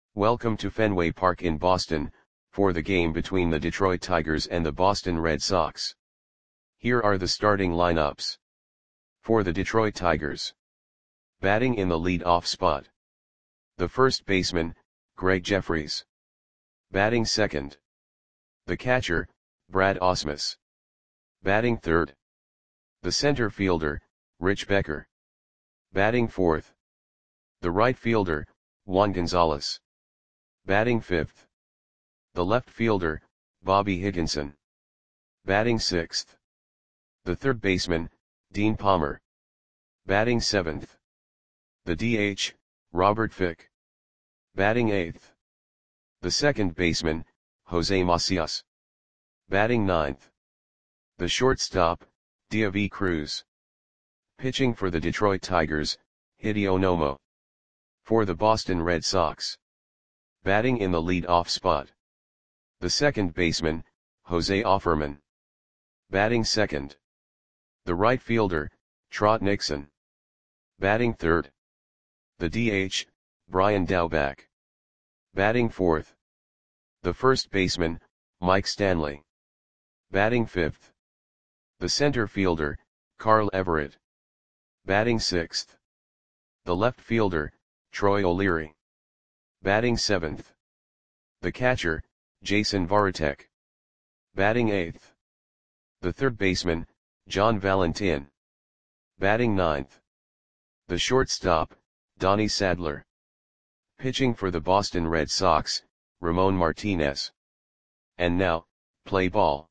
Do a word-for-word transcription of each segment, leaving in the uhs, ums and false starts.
Welcome to Fenway Park in Boston, for the game between the Detroit Tigers and the Boston Red Sox. Here are the starting lineups. For the Detroit Tigers. Batting in the lead-off spot. The first baseman, Gregg Jefferies. Batting second. The catcher, Brad Ausmus. Batting third. The center fielder, Rich Becker. Batting fourth. The right fielder, Juan Gonzalez. Batting fifth. The left fielder, Bobby Higginson. Batting sixth. The third baseman, Dean Palmer. Batting seventh. The D H, Robert Fick. Batting eighth. The second baseman, Jose Macias. Batting ninth. The shortstop, Deivi Cruz. Pitching for the Detroit Tigers, Hideo Nomo. For the Boston Red Sox. Batting in the lead-off spot. The second baseman, Jose Offerman. Batting second. The right fielder, Trot Nixon. Batting third. The D H, Brian Daubach. Batting fourth. The first baseman, Mike Stanley. Batting fifth. The center fielder, Carl Everett. Batting sixth. The left fielder, Troy O'Leary. Batting seventh. The catcher, Jason Varitek. Batting eighth. The third baseman, John Valentin. Batting ninth. The shortstop, Donnie Sadler. Pitching for the Boston Red Sox, Ramon Martinez. And now, play ball.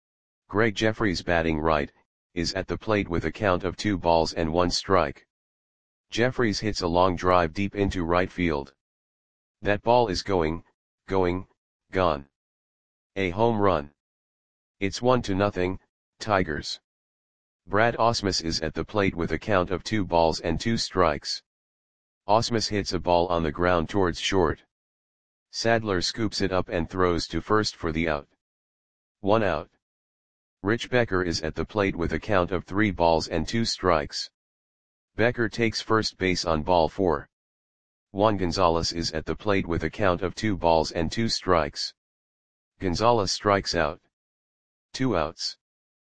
Gregg Jefferies batting right, is at the plate with a count of two balls and one strike. Jefferies hits a long drive deep into right field. That ball is going, going, gone. A home run. It's one to nothing, Tigers. Brad Ausmus is at the plate with a count of two balls and two strikes. Ausmus hits a ball on the ground towards short. Sadler scoops it up and throws to first for the out. One out. Rich Becker is at the plate with a count of three balls and two strikes. Becker takes first base on ball four. Juan Gonzalez is at the plate with a count of two balls and two strikes. Gonzalez strikes out. Two outs.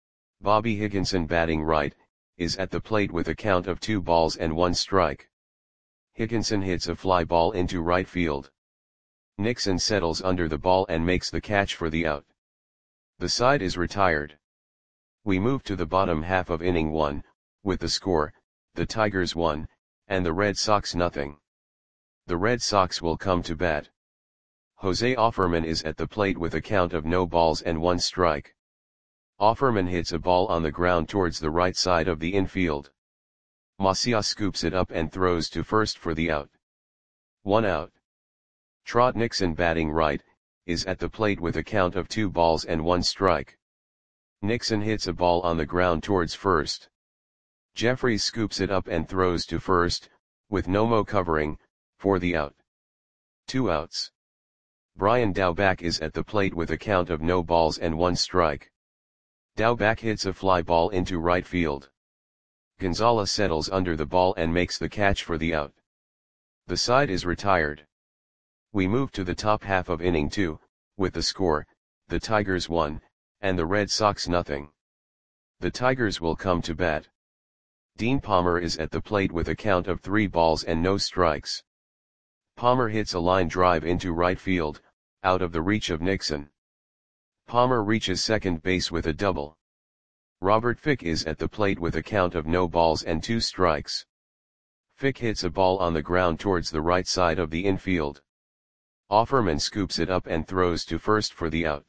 Bobby Higginson batting right, is at the plate with a count of two balls and one strike. Higginson hits a fly ball into right field. Nixon settles under the ball and makes the catch for the out. The side is retired. We move to the bottom half of inning one, with the score, the Tigers one, and the Red Sox nothing. The Red Sox will come to bat. Jose Offerman is at the plate with a count of no balls and one strike. Offerman hits a ball on the ground towards the right side of the infield. Macias scoops it up and throws to first for the out. One out. Trot Nixon batting right, is at the plate with a count of two balls and one strike. Nixon hits a ball on the ground towards first. Jefferies scoops it up and throws to first, with Nomo covering, for the out. Two outs. Brian Daubach is at the plate with a count of no balls and one strike. Daubach hits a fly ball into right field. Gonzalez settles under the ball and makes the catch for the out. The side is retired. We move to the top half of inning two, with the score, the Tigers one, and the Red Sox nothing. The Tigers will come to bat. Dean Palmer is at the plate with a count of three balls and no strikes. Palmer hits a line drive into right field, out of the reach of Nixon. Palmer reaches second base with a double. Robert Fick is at the plate with a count of no balls and two strikes. Fick hits a ball on the ground towards the right side of the infield. Offerman scoops it up and throws to first for the out.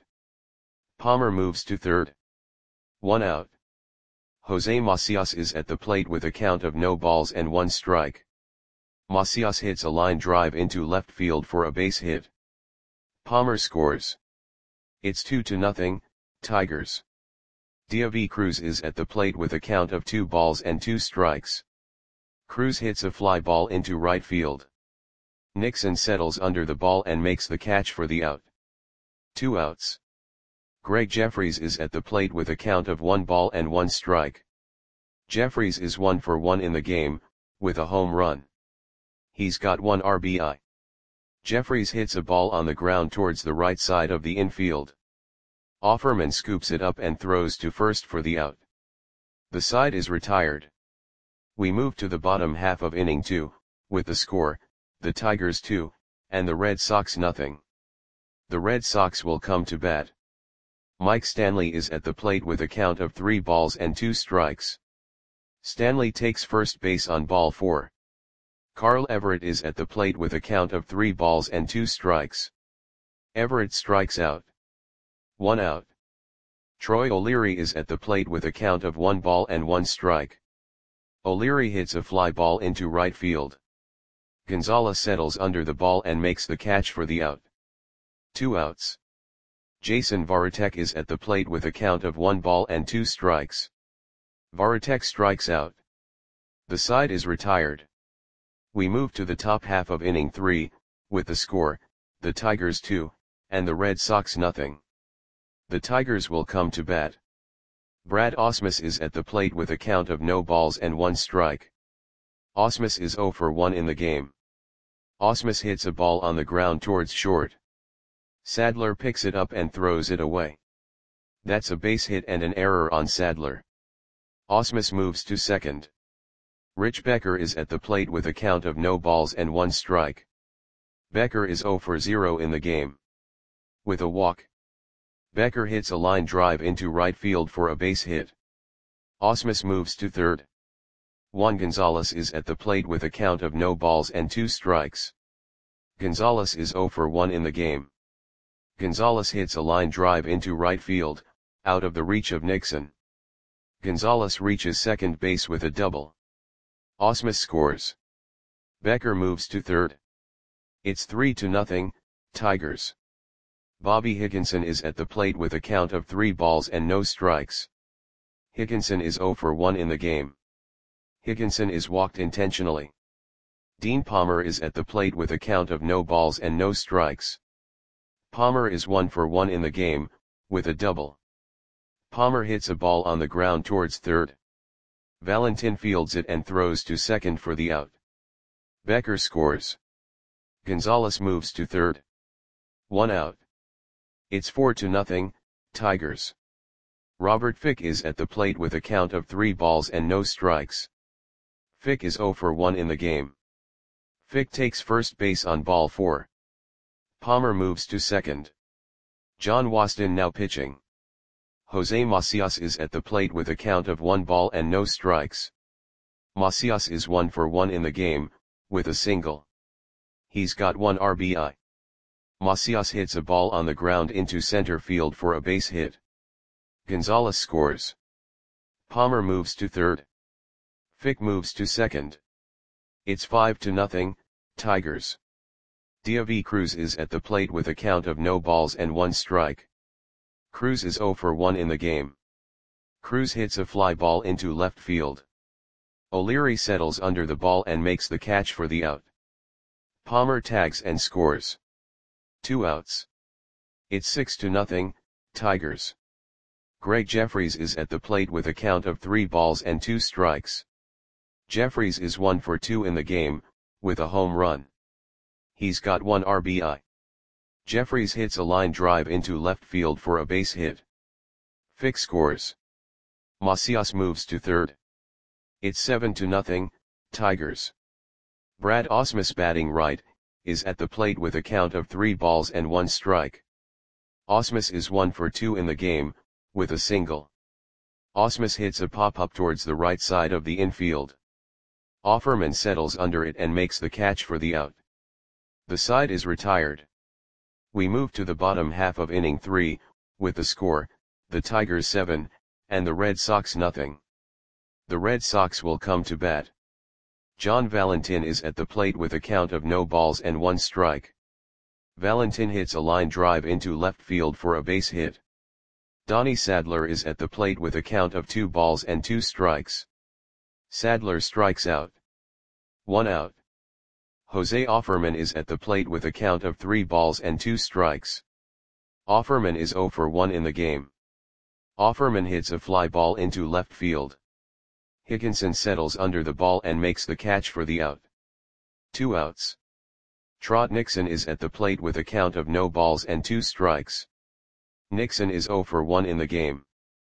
Palmer moves to third. One out. Jose Macias is at the plate with a count of no balls and one strike. Macias hits a line drive into left field for a base hit. Palmer scores. It's two to nothing, Tigers. Deivi Cruz is at the plate with a count of two balls and two strikes. Cruz hits a fly ball into right field. Nixon settles under the ball and makes the catch for the out. Two outs. Gregg Jefferies is at the plate with a count of one ball and one strike. Jefferies is one for one in the game, with a home run. He's got one R B I. Jeffries hits a ball on the ground towards the right side of the infield. Offerman scoops it up and throws to first for the out. The side is retired. We move to the bottom half of inning two, with the score, the Tigers two, and the Red Sox nothing. The Red Sox will come to bat. Mike Stanley is at the plate with a count of three balls and two strikes. Stanley takes first base on ball four. Carl Everett is at the plate with a count of three balls and two strikes. Everett strikes out. One out. Troy O'Leary is at the plate with a count of one ball and one strike. O'Leary hits a fly ball into right field. Gonzalez settles under the ball and makes the catch for the out. Two outs. Jason Varitek is at the plate with a count of one ball and two strikes. Varitek strikes out. The side is retired. We move to the top half of inning three, with the score, the Tigers two, and the Red Sox nothing. The Tigers will come to bat. Brad Ausmus is at the plate with a count of no balls and one strike. Ausmus is oh for one in the game. Ausmus hits a ball on the ground towards short. Sadler picks it up and throws it away. That's a base hit and an error on Sadler. Ausmus moves to second. Rich Becker is at the plate with a count of no balls and one strike. Becker is oh for zero in the game. With a walk, Becker hits a line drive into right field for a base hit. Ausmus moves to third. Juan Gonzalez is at the plate with a count of no balls and two strikes. Gonzalez is oh for one in the game. Gonzalez hits a line drive into right field, out of the reach of Nixon. Gonzalez reaches second base with a double. Ausmus scores. Becker moves to third. It's three to nothing, Tigers. Bobby Higginson is at the plate with a count of three balls and no strikes. Higginson is oh for one in the game. Higginson is walked intentionally. Dean Palmer is at the plate with a count of no balls and no strikes. Palmer is one for one in the game, with a double. Palmer hits a ball on the ground towards third. Valentin fields it and throws to second for the out. Becker scores. Gonzalez moves to third. One out. It's four to nothing, Tigers. Robert Fick is at the plate with a count of three balls and no strikes. Fick is oh for one in the game. Fick takes first base on ball four. Palmer moves to second. John Waston now pitching. Jose Macias is at the plate with a count of one ball and no strikes. Macias is one for one in the game, with a single. He's got one R B I. Macias hits a ball on the ground into center field for a base hit. Gonzalez scores. Palmer moves to third. Fick moves to second. It's five to nothing, Tigers. Diaby Cruz is at the plate with a count of no balls and one strike. Cruz is oh for one in the game. Cruz hits a fly ball into left field. O'Leary settles under the ball and makes the catch for the out. Palmer tags and scores. Two outs. It's six to nothing, Tigers. Greg Jeffries is at the plate with a count of three balls and two strikes. Jeffries is one for two in the game, with a home run. He's got one R B I. Jeffries hits a line drive into left field for a base hit. Fick scores. Macias moves to third. It's seven to nothing, Tigers. Brad Ausmus batting right, is at the plate with a count of three balls and one strike. Ausmus is one for two in the game, with a single. Ausmus hits a pop-up towards the right side of the infield. Offerman settles under it and makes the catch for the out. The side is retired. We move to the bottom half of inning three, with the score, the Tigers seven, and the Red Sox nothing. The Red Sox will come to bat. John Valentin is at the plate with a count of no balls and one strike. Valentin hits a line drive into left field for a base hit. Donnie Sadler is at the plate with a count of two balls and two strikes. Sadler strikes out. One out. Jose Offerman is at the plate with a count of three balls and two strikes. Offerman is oh for one in the game. Offerman hits a fly ball into left field. Higginson settles under the ball and makes the catch for the out. Two outs. Trot Nixon is at the plate with a count of no balls and two strikes. Nixon is zero for one in the game.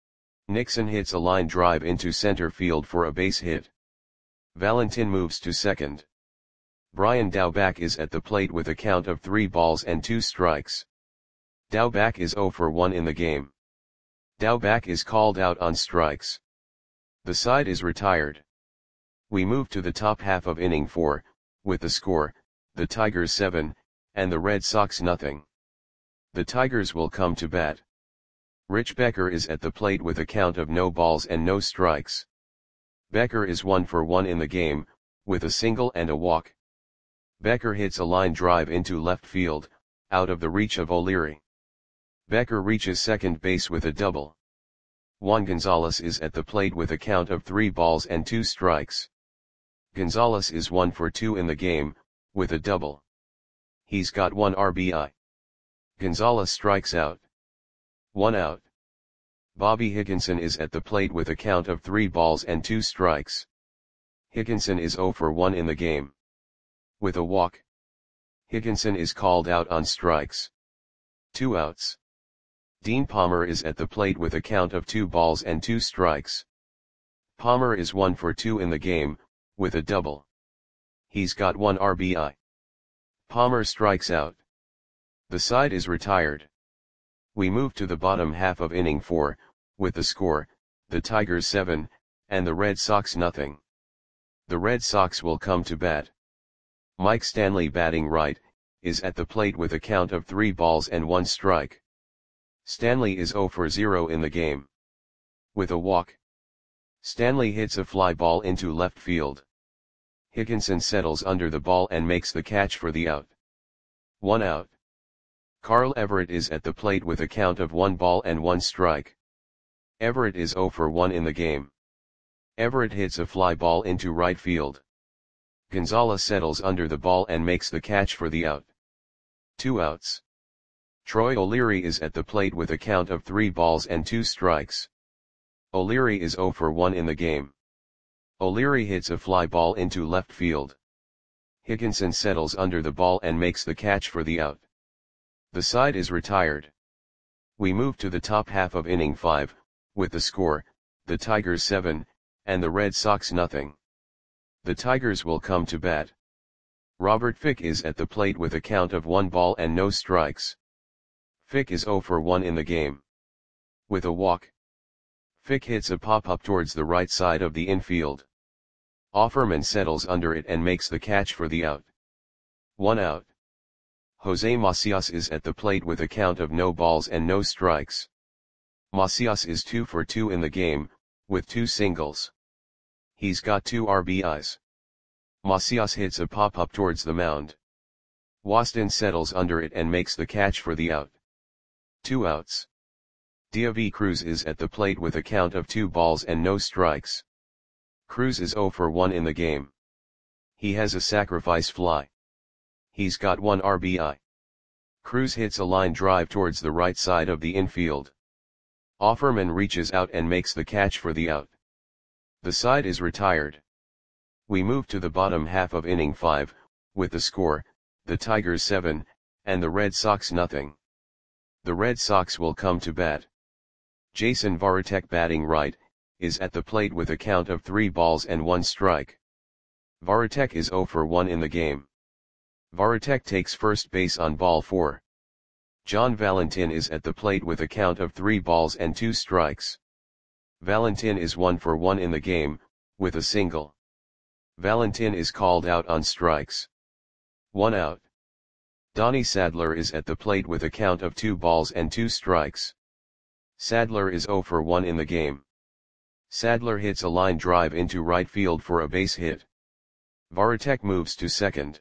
Nixon hits a line drive into center field for a base hit. Valentin moves to second. Brian Daubach is at the plate with a count of three balls and two strikes. Daubach is zero for one in the game. Daubach is called out on strikes. The side is retired. We move to the top half of inning four, with the score, the Tigers seven, and the Red Sox nothing. The Tigers will come to bat. Rich Becker is at the plate with a count of no balls and no strikes. Becker is one for one in the game, with a single and a walk. Becker hits a line drive into left field, out of the reach of O'Leary. Becker reaches second base with a double. Juan Gonzalez is at the plate with a count of three balls and two strikes. Gonzalez is one for two in the game, with a double. He's got one R B I. Gonzalez strikes out. One out. Bobby Higginson is at the plate with a count of three balls and two strikes. Higginson is zero for one in the game. With a walk. Higginson is called out on strikes. Two outs. Dean Palmer is at the plate with a count of two balls and two strikes. Palmer is one for two in the game, with a double. He's got one R B I. Palmer strikes out. The side is retired. We move to the bottom half of inning four, with the score, the Tigers seven, and the Red Sox nothing. The Red Sox will come to bat. Mike Stanley, batting right, is at the plate with a count of three balls and one strike. Stanley is zero for zero in the game. With a walk. Stanley hits a fly ball into left field. Higginson settles under the ball and makes the catch for the out. One out. Carl Everett is at the plate with a count of one ball and one strike. Everett is zero for one in the game. Everett hits a fly ball into right field. Gonzalez settles under the ball and makes the catch for the out. Two outs. Troy O'Leary is at the plate with a count of three balls and two strikes. O'Leary is zero for one in the game. O'Leary hits a fly ball into left field. Higginson settles under the ball and makes the catch for the out. The side is retired. We move to the top half of inning five, with the score, the Tigers seven, and the Red Sox nothing. The Tigers will come to bat. Robert Fick is at the plate with a count of one ball and no strikes. Fick is zero for one in the game. With a walk. Fick hits a pop-up towards the right side of the infield. Offerman settles under it and makes the catch for the out. One out. Jose Macias is at the plate with a count of no balls and no strikes. Macias is two for two in the game, with two singles. He's got two R B Is. Macias hits a pop-up towards the mound. Waston settles under it and makes the catch for the out. Two outs. Diaby Cruz is at the plate with a count of two balls and no strikes. Cruz is zero for one in the game. He has a sacrifice fly. He's got one R B I. Cruz hits a line drive towards the right side of the infield. Offerman reaches out and makes the catch for the out. The side is retired. We move to the bottom half of inning five, with the score, the Tigers seven, and the Red Sox nothing. The Red Sox will come to bat. Jason Varitek, batting right, is at the plate with a count of three balls and one strike. Varitek is zero for one in the game. Varitek takes first base on ball four. John Valentin is at the plate with a count of three balls and two strikes. Valentin is one for one in the game, with a single. Valentin is called out on strikes. One out. Donnie Sadler is at the plate with a count of two balls and two strikes. Sadler is zero for one in the game. Sadler hits a line drive into right field for a base hit. Varitek moves to second.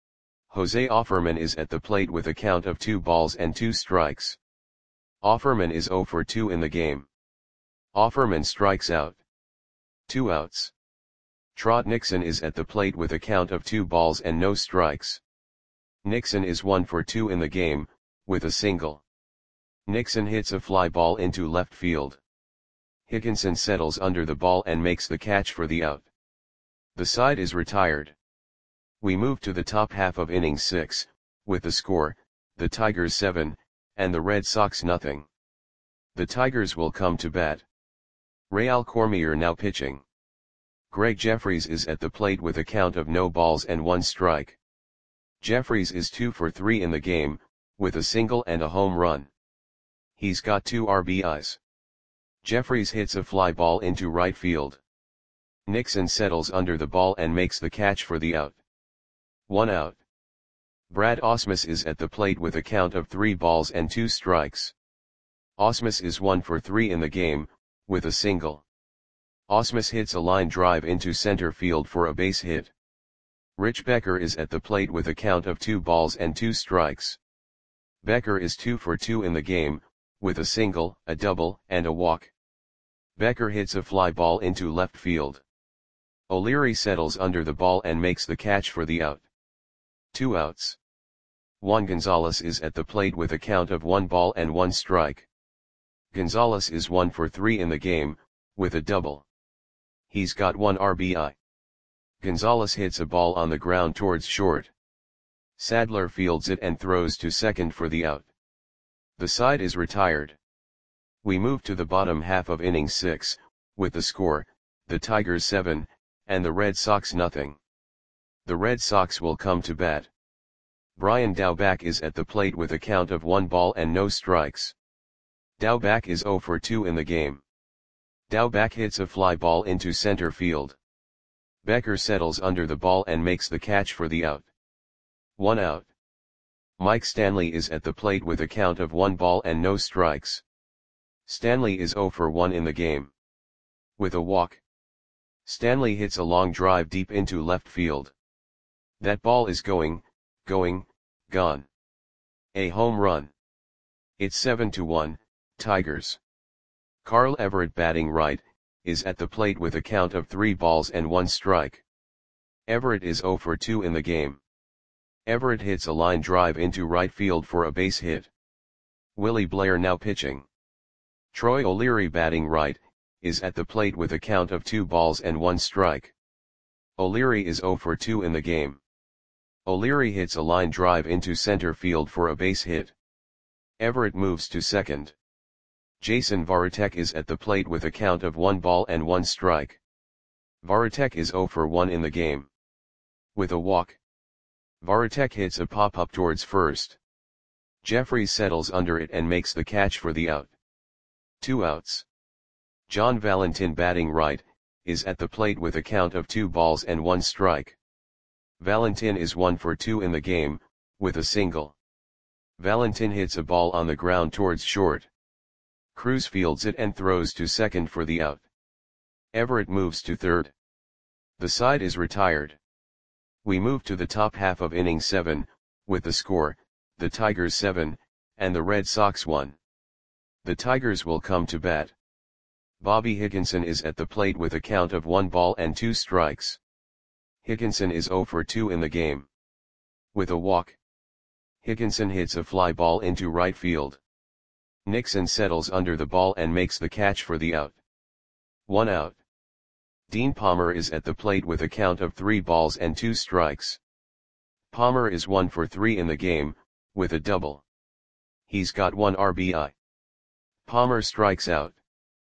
Jose Offerman is at the plate with a count of two balls and two strikes. Offerman is zero for two in the game. Offerman strikes out. Two outs. Trot Nixon is at the plate with a count of two balls and no strikes. Nixon is one for two in the game, with a single. Nixon hits a fly ball into left field. Higginson settles under the ball and makes the catch for the out. The side is retired. We move to the top half of inning six, with the score, the Tigers seven, and the Red Sox nothing. The Tigers will come to bat. Real Cormier now pitching. Greg Jeffries is at the plate with a count of no balls and one strike. Jeffries is two for three in the game, with a single and a home run. He's got two R B Is. Jeffries hits a fly ball into right field. Nixon settles under the ball and makes the catch for the out. One out. Brad Ausmus is at the plate with a count of three balls and two strikes. Ausmus is one for three in the game, with a single. Ausmus hits a line drive into center field for a base hit. Rich Becker is at the plate with a count of two balls and two strikes. Becker is two for two in the game, with a single, a double, and a walk. Becker hits a fly ball into left field. O'Leary settles under the ball and makes the catch for the out. Two outs. Juan Gonzalez is at the plate with a count of one ball and one strike. Gonzalez is one for three in the game, with a double. He's got one R B I. Gonzalez hits a ball on the ground towards short. Sadler fields it and throws to second for the out. The side is retired. We move to the bottom half of inning six, with the score, the Tigers seven, and the Red Sox nothing. The Red Sox will come to bat. Brian Daubach is at the plate with a count of one ball and no strikes. Daubach is zero for two in the game. Daubach hits a fly ball into center field. Becker settles under the ball and makes the catch for the out. One out. Mike Stanley is at the plate with a count of one ball and no strikes. Stanley is zero for one in the game. With a walk. Stanley hits a long drive deep into left field. That ball is going, going, gone. A home run. It's seven to one, Tigers. Carl Everett batting right, is at the plate with a count of three balls and one strike. Everett is zero for two in the game. Everett hits a line drive into right field for a base hit. Willie Blair now pitching. Troy O'Leary batting right, is at the plate with a count of two balls and one strike. O'Leary is zero for two in the game. O'Leary hits a line drive into center field for a base hit. Everett moves to second. Jason Varitek is at the plate with a count of one ball and one strike. Varitek is zero for one in the game. With a walk. Varitek hits a pop-up towards first. Jeffries settles under it and makes the catch for the out. Two outs. John Valentin batting right, is at the plate with a count of two balls and one strike. Valentin is one for two in the game, with a single. Valentin hits a ball on the ground towards short. Cruz fields it and throws to second for the out. Everett moves to third. The side is retired. We move to the top half of inning seven, with the score, the Tigers seven, and the Red Sox one. The Tigers will come to bat. Bobby Higginson is at the plate with a count of one ball and two strikes. Higginson is zero for two in the game. With a walk. Higginson hits a fly ball into right field. Nixon settles under the ball and makes the catch for the out. One out. Dean Palmer is at the plate with a count of three balls and two strikes. Palmer is one for three in the game, with a double. He's got one R B I. Palmer strikes out.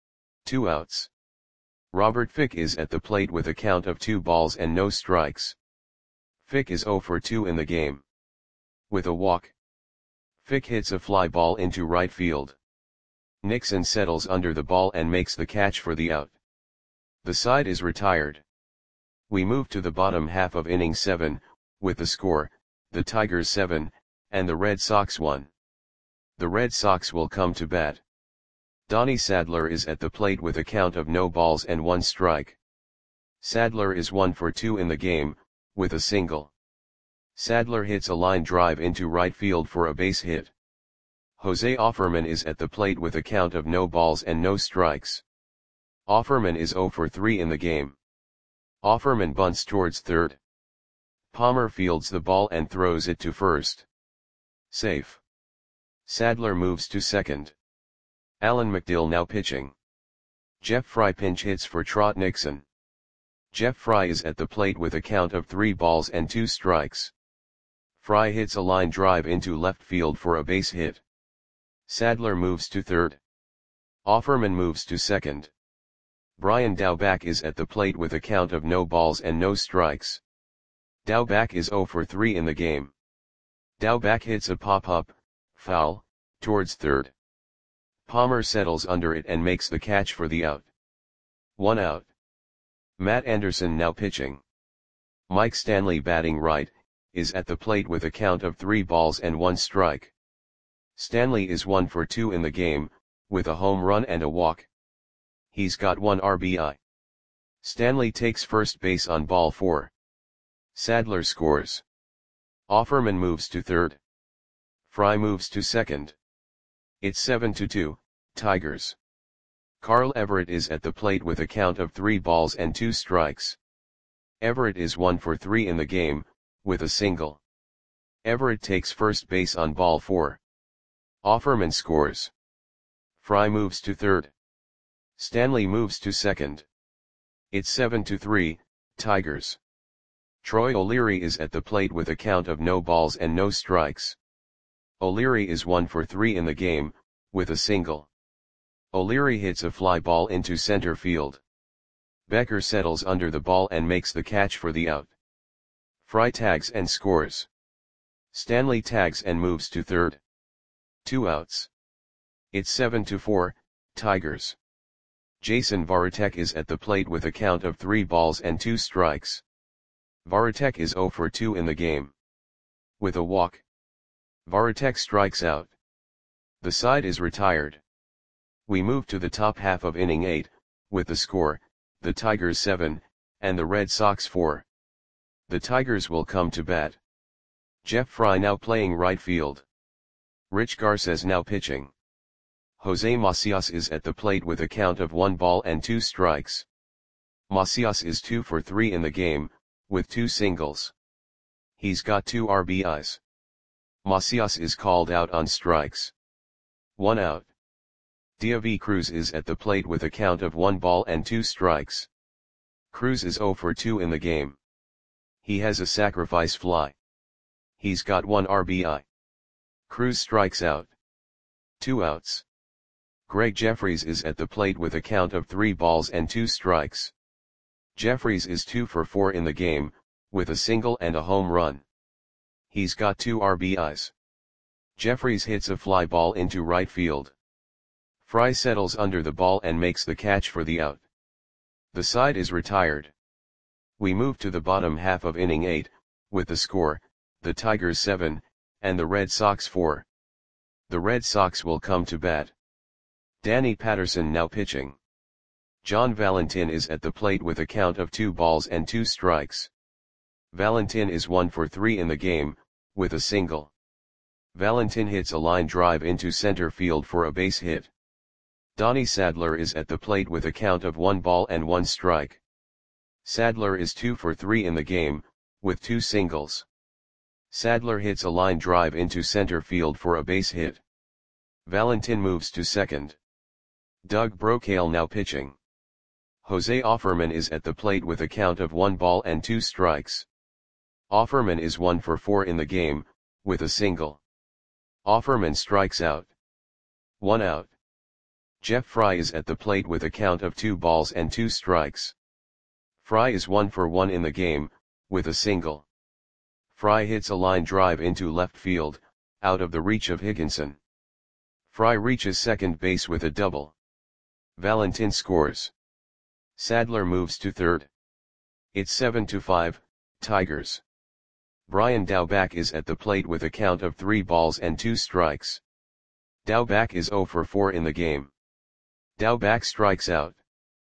Two outs. Robert Fick is at the plate with a count of two balls and no strikes. Fick is zero for two in the game. With a walk. Fick hits a fly ball into right field. Nixon settles under the ball and makes the catch for the out. The side is retired. We move to the bottom half of inning seven, with the score, the Tigers seven, and the Red Sox one. The Red Sox will come to bat. Donnie Sadler is at the plate with a count of no balls and one strike. Sadler is one for two in the game, with a single. Sadler hits a line drive into right field for a base hit. Jose Offerman is at the plate with a count of no balls and no strikes. Offerman is zero for three in the game. Offerman bunts towards third. Palmer fields the ball and throws it to first. Safe. Sadler moves to second. Alan McDill now pitching. Jeff Fry pinch hits for Trot Nixon. Jeff Fry is at the plate with a count of three balls and two strikes. Fry hits a line drive into left field for a base hit. Sadler moves to third. Offerman moves to second. Brian Daubach is at the plate with a count of no balls and no strikes. Daubach is zero for three in the game. Daubach hits a pop-up, foul, towards third. Palmer settles under it and makes the catch for the out. One out. Matt Anderson now pitching. Mike Stanley batting right, is at the plate with a count of three balls and one strike. Stanley is one for two in the game, with a home run and a walk. He's got one R B I. Stanley takes first base on ball four. Sadler scores. Offerman moves to third. Fry moves to second. It's seven to two, Tigers. Carl Everett is at the plate with a count of three balls and two strikes. Everett is one for three in the game, with a single. Everett takes first base on ball four. Offerman scores. Fry moves to third. Stanley moves to second. It's seven to three, Tigers. Troy O'Leary is at the plate with a count of no balls and no strikes. O'Leary is one for three in the game, with a single. O'Leary hits a fly ball into center field. Becker settles under the ball and makes the catch for the out. Fry tags and scores. Stanley tags and moves to third. Two outs. It's seven to four, Tigers. Jason Varitek is at the plate with a count of three balls and two strikes. Varitek is zero for two in the game. With a walk. Varitek strikes out. The side is retired. We move to the top half of inning eight, with the score, the Tigers seven, and the Red Sox four. The Tigers will come to bat. Jeff Fry now playing right field. Rich Garces now pitching. Jose Macias is at the plate with a count of one ball and two strikes. Macias is two for three in the game, with two singles. He's got two R B Is. Macias is called out on strikes. One out. Diavi Cruz is at the plate with a count of one ball and two strikes. Cruz is zero for two in the game. He has a sacrifice fly. He's got one R B I. Cruz strikes out. Two outs. Greg Jeffries is at the plate with a count of three balls and two strikes. Jeffries is two for four in the game, with a single and a home run. He's got two R B Is. Jeffries hits a fly ball into right field. Fry settles under the ball and makes the catch for the out. The side is retired. We move to the bottom half of inning eight, with the score, the Tigers seven, and the Red Sox four. The Red Sox will come to bat. Danny Patterson now pitching. John Valentin is at the plate with a count of two balls and two strikes. Valentin is one for three in the game, with a single. Valentin hits a line drive into center field for a base hit. Donnie Sadler is at the plate with a count of one ball and one strike. Sadler is two for three in the game, with two singles. Sadler hits a line drive into center field for a base hit. Valentin moves to second. Doug Brocail now pitching. Jose Offerman is at the plate with a count of one ball and two strikes. Offerman is one for four in the game, with a single. Offerman strikes out. One out. Jeff Fry is at the plate with a count of two balls and two strikes. Fry is one for one in the game, with a single. Fry hits a line drive into left field, out of the reach of Higginson. Fry reaches second base with a double. Valentin scores. Sadler moves to third. It's seven to five, Tigers. Brian Daubach is at the plate with a count of three balls and two strikes. Daubach is zero for four in the game. Daubach strikes out.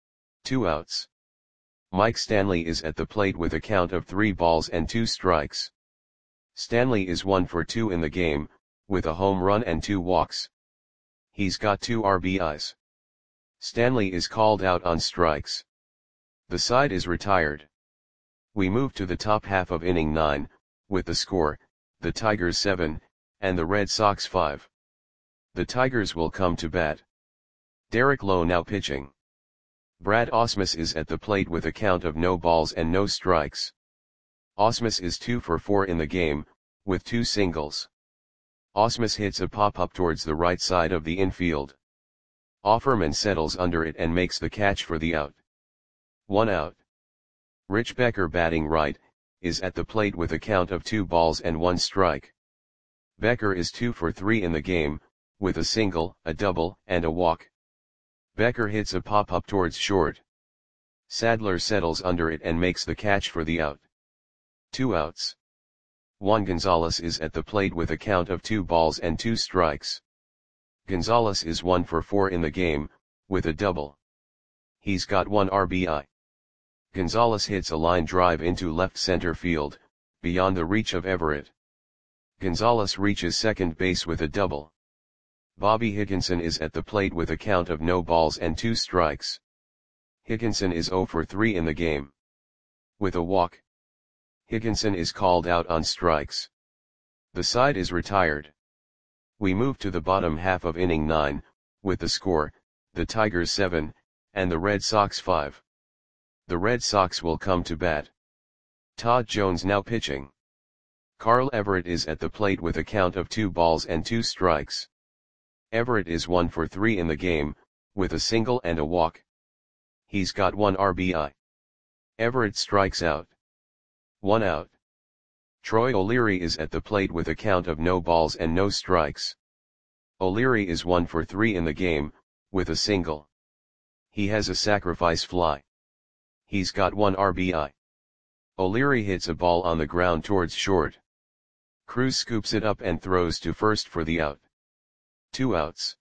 Two outs. Mike Stanley is at the plate with a count of three balls and two strikes. Stanley is one for two in the game, with a home run and two walks. He's got two R B Is. Stanley is called out on strikes. The side is retired. We move to the top half of inning nine, with the score, the Tigers seven, and the Red Sox five. The Tigers will come to bat. Derek Lowe now pitching. Brad Ausmus is at the plate with a count of no balls and no strikes. Ausmus is two for four in the game, with two singles. Ausmus hits a pop-up towards the right side of the infield. Offerman settles under it and makes the catch for the out. One out. Rich Becker, batting right, is at the plate with a count of two balls and one strike. Becker is two for three in the game, with a single, a double, and a walk. Becker hits a pop-up towards short. Sadler settles under it and makes the catch for the out. Two outs. Juan Gonzalez is at the plate with a count of two balls and two strikes. Gonzalez is one for four in the game, with a double. He's got one R B I. Gonzalez hits a line drive into left center field, beyond the reach of Everett. Gonzalez reaches second base with a double. Bobby Higginson is at the plate with a count of no balls and two strikes. Higginson is zero for three in the game. With a walk. Higginson is called out on strikes. The side is retired. We move to the bottom half of inning nine, with the score, the Tigers seven, and the Red Sox five. The Red Sox will come to bat. Todd Jones now pitching. Carl Everett is at the plate with a count of two balls and two strikes. Everett is one for three in the game, with a single and a walk. He's got one R B I. Everett strikes out. One out. Troy O'Leary is at the plate with a count of no balls and no strikes. O'Leary is one for three in the game, with a single. He has a sacrifice fly. He's got one R B I. O'Leary hits a ball on the ground towards short. Cruz scoops it up and throws to first for the out. Two outs.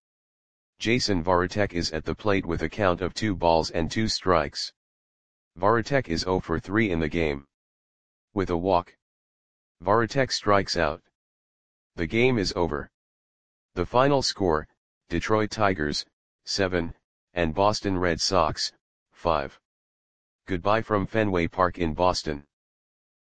Jason Varitek is at the plate with a count of two balls and two strikes. Varitek is zero for three in the game. With a walk. Varitek strikes out. The game is over. The final score, Detroit Tigers, seven, and Boston Red Sox, five. Goodbye from Fenway Park in Boston.